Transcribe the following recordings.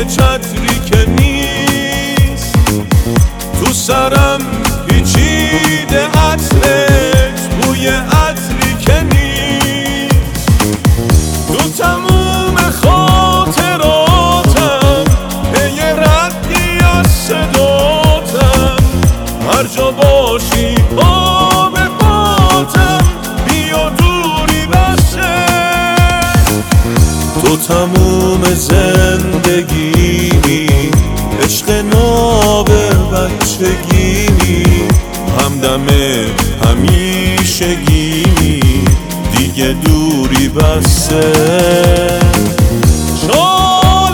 چتری که نیست، تو سرم پیچیده عطرت، بوی عطری که نیست. تو تموم خاطراتم پی ردی از صداتم، هر جا باشی پا به پاتم، بیا دوری بسه. تو تموم زندگیمی، عشق ناب بچگیمی، همدم همیشگیمی، دیگه دوری بسه. شال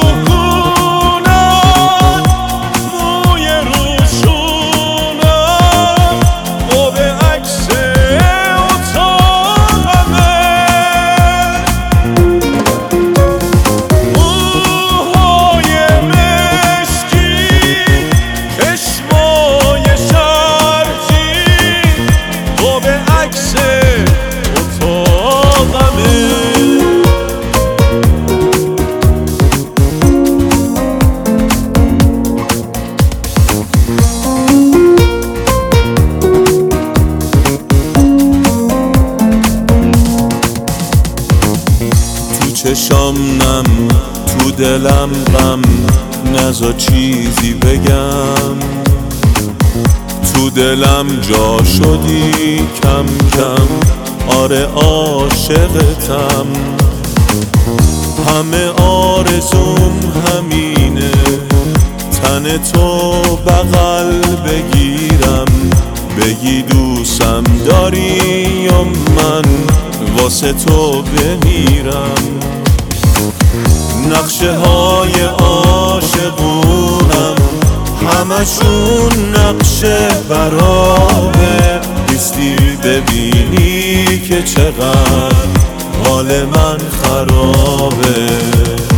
روحونم، موی روشونم، قاب عکس اتاقمه، موهای مشکی، چشمای شرجی، قاب عکس اتاقمه. تو چشام نم، تو دلم غم، نذار چیزی بگم. تو دلم جا شدی کم کم، آره عاشقتم. همه آرزوم همینه، تن تو بغل بگیرم، بگی دوستم داری یا من واسه تو بمیرم. نقشه های عاشقونم همشون نقشه برابه، بیستی ببینی که چقدر حال من خرابه.